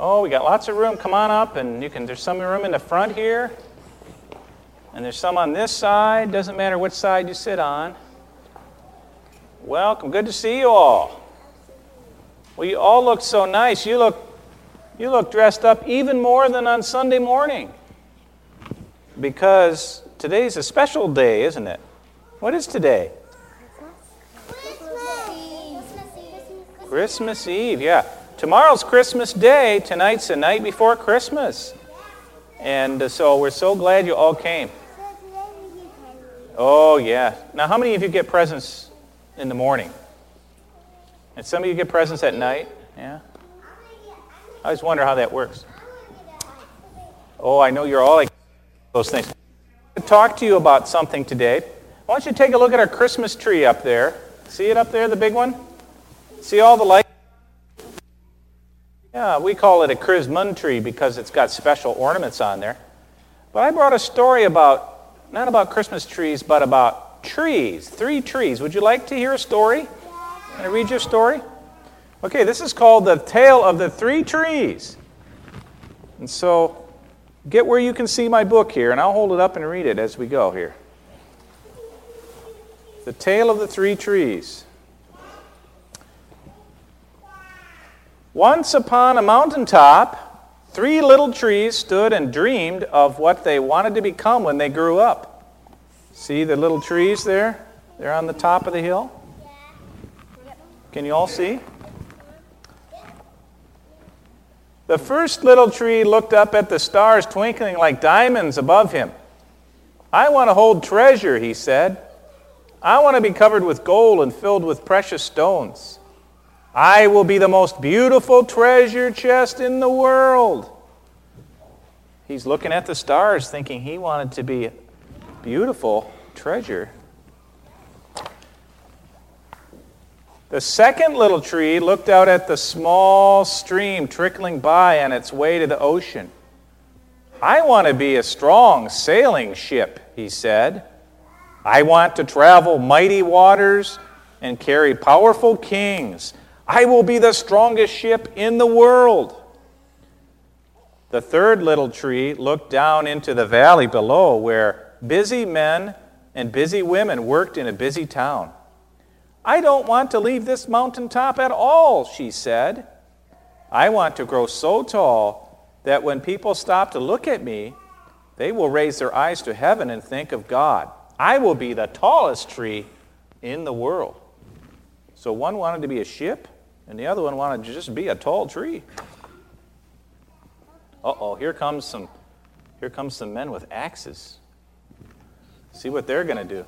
Oh, we got lots of room. Come on up, and there's some room in the front here. And there's some on this side. Doesn't matter which side you sit on. Welcome. Good to see you all. Well, you all look so nice. You look dressed up even more than on Sunday morning. Because today's a special day, isn't it? What is today? Christmas Eve, yeah. Tomorrow's Christmas Day. Tonight's the night before Christmas. And so we're so glad you all came. Oh, yeah. Now, how many of you get presents in the morning? And some of you get presents at night? Yeah? I always wonder how that works. Oh, I know you're all like those things. I'm going to talk to you about something today. Why don't you take a look at our Christmas tree up there? See it up there, the big one? See all the lights? Yeah, we call it a Christmas tree because it's got special ornaments on there. But I brought a story not about Christmas trees, but about trees. 3 trees. Would you like to hear a story? Can I read you a story? Okay, this is called The Tale of the 3 Trees. And so, get where you can see my book here, and I'll hold it up and read it as we go here. The Tale of the 3 Trees. Once upon a mountaintop, 3 little trees stood and dreamed of what they wanted to become when they grew up. See the little trees there? They're on the top of the hill. Can you all see? The first little tree looked up at the stars twinkling like diamonds above him. I want to hold treasure, he said. I want to be covered with gold and filled with precious stones. I will be the most beautiful treasure chest in the world. He's looking at the stars thinking he wanted to be a beautiful treasure. The second little tree looked out at the small stream trickling by on its way to the ocean. I want to be a strong sailing ship, he said. I want to travel mighty waters and carry powerful kings. I will be the strongest ship in the world. The third little tree looked down into the valley below where busy men and busy women worked in a busy town. I don't want to leave this mountaintop at all, she said. I want to grow so tall that when people stop to look at me, they will raise their eyes to heaven and think of God. I will be the tallest tree in the world. So one wanted to be a ship, and the other one wanted to just be a tall tree. Uh-oh, here comes some men with axes. See what they're going to do.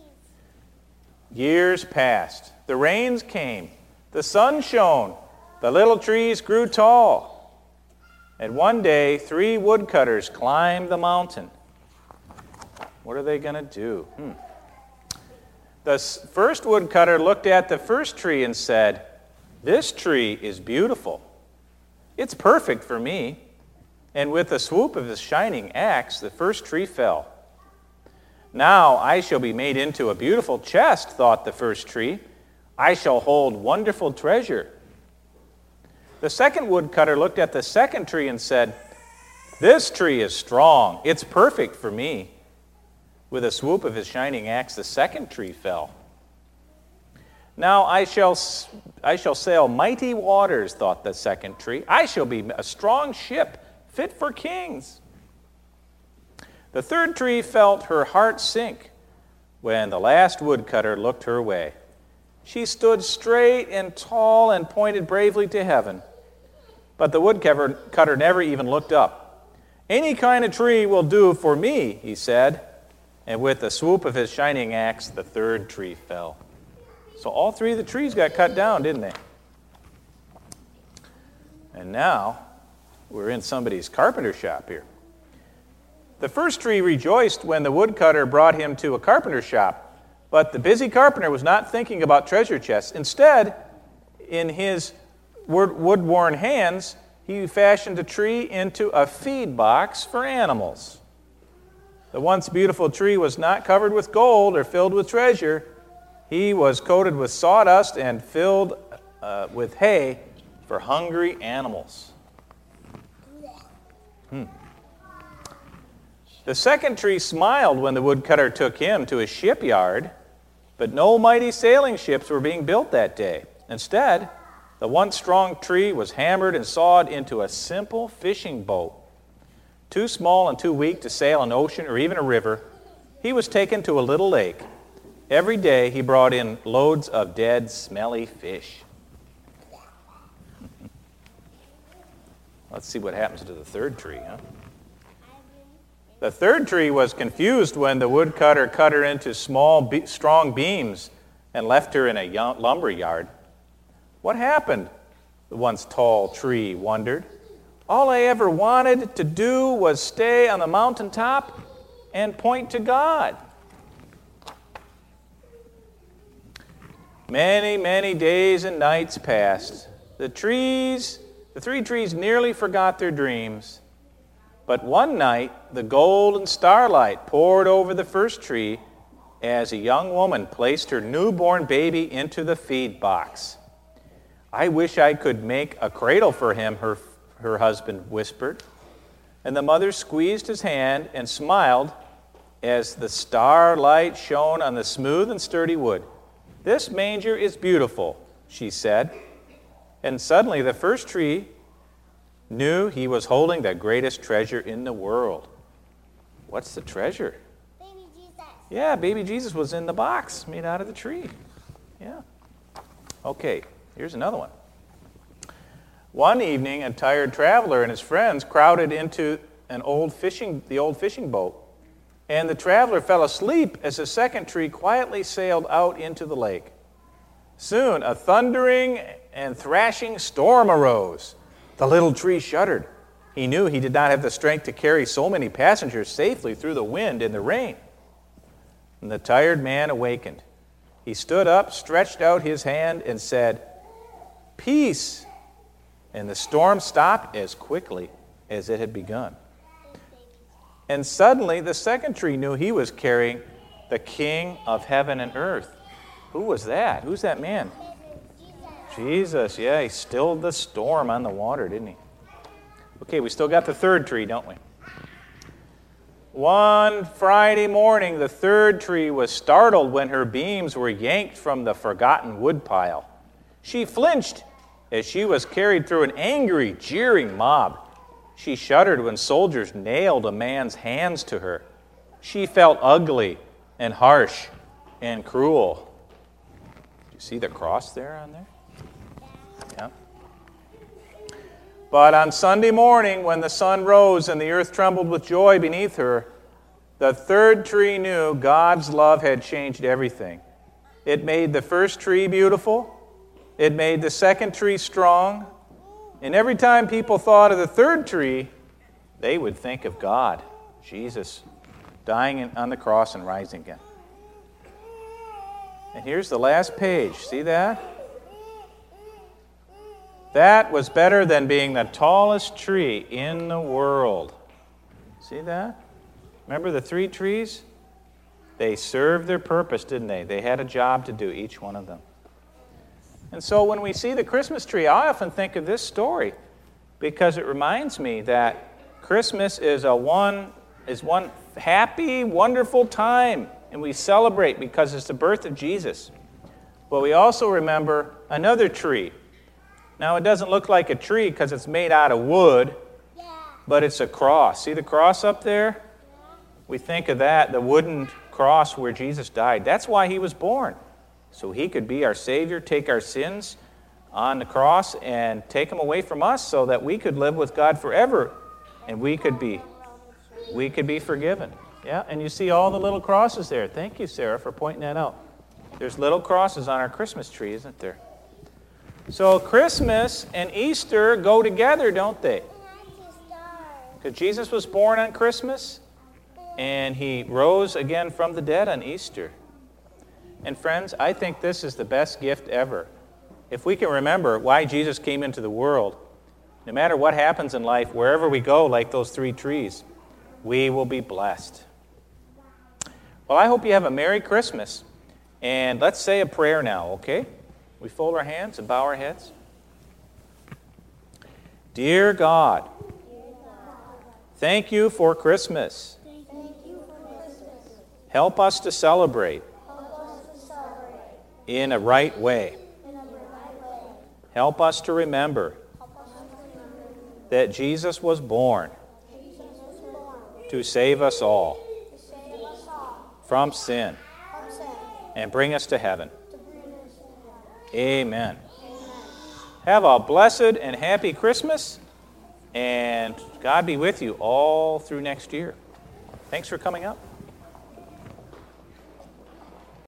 Years passed. The rains came. The sun shone. The little trees grew tall. And one day, 3 woodcutters climbed the mountain. What are they going to do? The first woodcutter looked at the first tree and said, "This tree is beautiful. It's perfect for me." And with a swoop of his shining axe, the first tree fell. Now I shall be made into a beautiful chest, thought the first tree. I shall hold wonderful treasure. The second woodcutter looked at the second tree and said, "This tree is strong. It's perfect for me." With a swoop of his shining axe, the second tree fell. Now I shall sail mighty waters, thought the second tree. I shall be a strong ship, fit for kings. The third tree felt her heart sink when the last woodcutter looked her way. She stood straight and tall and pointed bravely to heaven. But the woodcutter never even looked up. "Any kind of tree will do for me," he said. And with a swoop of his shining axe, the third tree fell. So all 3 of the trees got cut down, didn't they? And now we're in somebody's carpenter shop here. The first tree rejoiced when the woodcutter brought him to a carpenter shop, but the busy carpenter was not thinking about treasure chests. Instead, in his wood-worn hands, he fashioned a tree into a feed box for animals. The once beautiful tree was not covered with gold or filled with treasure. He was coated with sawdust and filled with hay for hungry animals. The second tree smiled when the woodcutter took him to his shipyard, but no mighty sailing ships were being built that day. Instead, the once strong tree was hammered and sawed into a simple fishing boat. Too small and too weak to sail an ocean or even a river, he was taken to a little lake. Every day he brought in loads of dead, smelly fish. Let's see what happens to the third tree, huh? The third tree was confused when the woodcutter cut her into small, strong beams and left her in a lumber yard. What happened? The once tall tree wondered. All I ever wanted to do was stay on the mountaintop and point to God. Many, many days and nights passed. The three trees nearly forgot their dreams. But one night, the golden starlight poured over the first tree as a young woman placed her newborn baby into the feed box. I wish I could make a cradle for him, her husband whispered. And the mother squeezed his hand and smiled as the starlight shone on the smooth and sturdy wood. This manger is beautiful, she said. And suddenly the first tree knew he was holding the greatest treasure in the world. What's the treasure? Baby Jesus. Yeah, baby Jesus was in the box made out of the tree. Yeah. Okay, here's another one. One evening, a tired traveler and his friends crowded into the old fishing boat, and the traveler fell asleep as the second tree quietly sailed out into the lake. Soon, a thundering and thrashing storm arose. The little tree shuddered. He knew he did not have the strength to carry so many passengers safely through the wind and the rain. And the tired man awakened. He stood up, stretched out his hand, and said, "Peace." And the storm stopped as quickly as it had begun. And suddenly the second tree knew he was carrying the King of heaven and earth. Who was that? Who's that man? Jesus, yeah, he stilled the storm on the water, didn't he? Okay, we still got the third tree, don't we? One Friday morning, the third tree was startled when her beams were yanked from the forgotten woodpile. She flinched as she was carried through an angry, jeering mob. She shuddered when soldiers nailed a man's hands to her. She felt ugly and harsh and cruel. Do you see the cross there on there? Yeah. But on Sunday morning, when the sun rose and the earth trembled with joy beneath her, the third tree knew God's love had changed everything. It made the first tree beautiful. It made the second tree strong. And every time people thought of the third tree, they would think of God, Jesus, dying on the cross and rising again. And here's the last page. See that? That was better than being the tallest tree in the world. See that? Remember the three trees? They served their purpose, didn't they? They had a job to do, each one of them. And so when we see the Christmas tree, I often think of this story because it reminds me that Christmas is one happy, wonderful time, and we celebrate because it's the birth of Jesus. But we also remember another tree. Now, it doesn't look like a tree because it's made out of wood, but it's a cross. See the cross up there? We think of that, the wooden cross where Jesus died. That's why he was born. So he could be our Savior, take our sins on the cross and take them away from us so that we could live with God forever and we could be forgiven. Yeah, and you see all the little crosses there. Thank you, Sarah, for pointing that out. There's little crosses on our Christmas tree, isn't there? So Christmas and Easter go together, don't they? Because Jesus was born on Christmas and he rose again from the dead on Easter. And friends, I think this is the best gift ever. If we can remember why Jesus came into the world, no matter what happens in life, wherever we go, like those three trees, we will be blessed. Well, I hope you have a Merry Christmas. And let's say a prayer now, okay? We fold our hands and bow our heads. Dear God, Thank you for Christmas. Help us to celebrate in a right way. Help us to remember that Jesus was born to save us all from sin and bring us to heaven. Amen. Have a blessed and happy Christmas, and God be with you all through next year. Thanks for coming up.